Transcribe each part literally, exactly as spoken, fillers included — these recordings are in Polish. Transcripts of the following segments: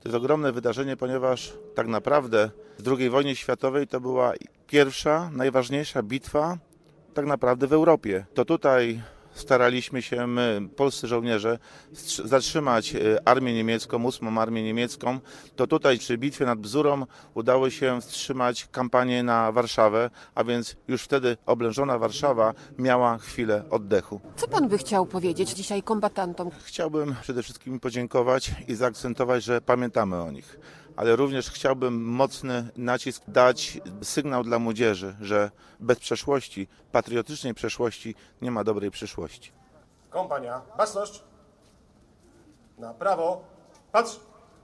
To jest ogromne wydarzenie, ponieważ tak naprawdę w drugiej wojnie światowej to była pierwsza, najważniejsza bitwa tak naprawdę w Europie. To tutaj staraliśmy się my, polscy żołnierze, zatrzymać armię niemiecką, ósmą armię niemiecką. To tutaj przy bitwie nad Bzurą udało się wstrzymać kampanię na Warszawę, a więc już wtedy oblężona Warszawa miała chwilę oddechu. Co pan by chciał powiedzieć dzisiaj kombatantom? Chciałbym przede wszystkim podziękować i zaakcentować, że pamiętamy o nich. Ale również chciałbym mocny nacisk dać, sygnał dla młodzieży, że bez przeszłości, patriotycznej przeszłości nie ma dobrej przyszłości. Kompania, baczność, na prawo, patrz!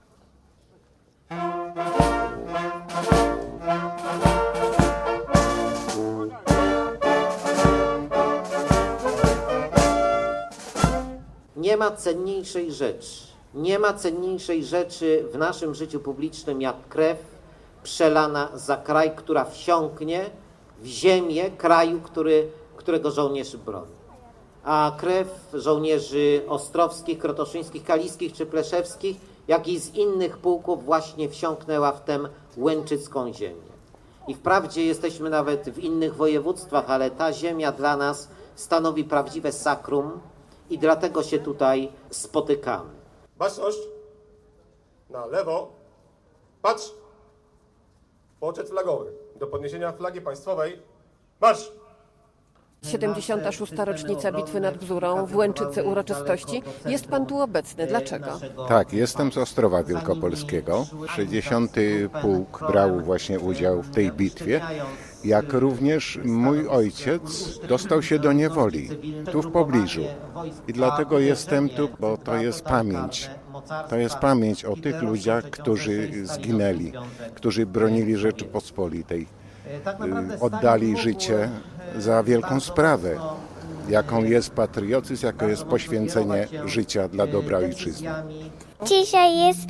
Nie ma cenniejszej rzeczy. Nie ma cenniejszej rzeczy w naszym życiu publicznym jak krew przelana za kraj, która wsiąknie w ziemię kraju, który, którego żołnierz broni. A krew żołnierzy ostrowskich, krotoszyńskich, kaliskich czy pleszewskich, jak i z innych pułków właśnie wsiąknęła w tę łęczycką ziemię. I wprawdzie jesteśmy nawet w innych województwach, ale ta ziemia dla nas stanowi prawdziwe sakrum i dlatego się tutaj spotykamy. Baczność, na lewo, patrz! Poczet flagowy. Do podniesienia flagi państwowej, marsz! siedemdziesiąta szósta rocznica bitwy nad Bzurą, w Łęczycy uroczystości. Jest pan tu obecny. Dlaczego? Tak, jestem z Ostrowa Wielkopolskiego. sześćdziesiąty Pułk brał właśnie udział w tej bitwie, jak również mój ojciec dostał się do niewoli, tu w pobliżu. I dlatego jestem tu, bo to jest pamięć. To jest pamięć o tych ludziach, którzy zginęli, którzy bronili Rzeczypospolitej, oddali życie za wielką sprawę, jaką jest patriotyzm, jaką jest poświęcenie życia dla dobra ojczyzny. Dzisiaj jest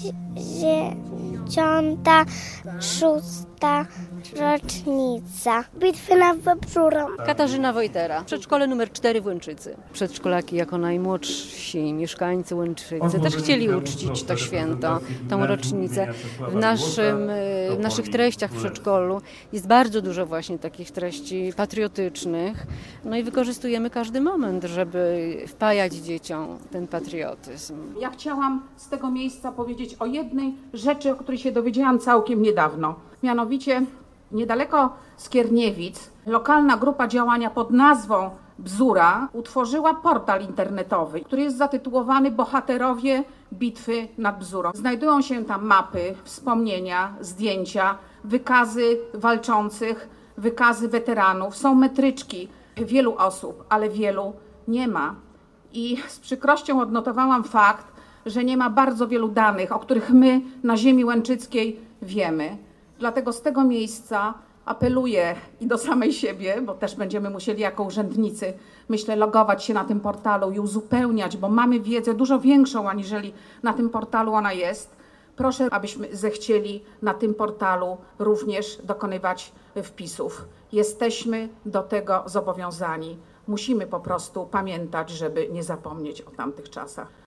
dziesiąta szósta rocznica bitwy nad Bzurą. Katarzyna Wojtera, przedszkole numer cztery w Łęczycy. Przedszkolaki jako najmłodsi mieszkańcy Łęczycy też chcieli uczcić to święto, tą rocznicę. W, naszym, w naszych treściach w przedszkolu jest bardzo dużo właśnie takich treści patriotycznych. No i wykorzystujemy każdy moment, żeby wpajać dzieciom ten patriotyzm. Ja chciałam z tego miejsca powiedzieć o jednej rzeczy, o której się dowiedziałam całkiem niedawno. Mianowicie niedaleko Skierniewic lokalna grupa działania pod nazwą Bzura utworzyła portal internetowy, który jest zatytułowany Bohaterowie Bitwy nad Bzurą. Znajdują się tam mapy, wspomnienia, zdjęcia, wykazy walczących, wykazy weteranów. Są metryczki wielu osób, ale wielu nie ma. I z przykrością odnotowałam fakt, że nie ma bardzo wielu danych, o których my na ziemi łęczyckiej wiemy. Dlatego z tego miejsca apeluję i do samej siebie, bo też będziemy musieli jako urzędnicy, myślę, logować się na tym portalu i uzupełniać, bo mamy wiedzę dużo większą, aniżeli na tym portalu ona jest. Proszę, abyśmy zechcieli na tym portalu również dokonywać wpisów. Jesteśmy do tego zobowiązani. Musimy po prostu pamiętać, żeby nie zapomnieć o tamtych czasach.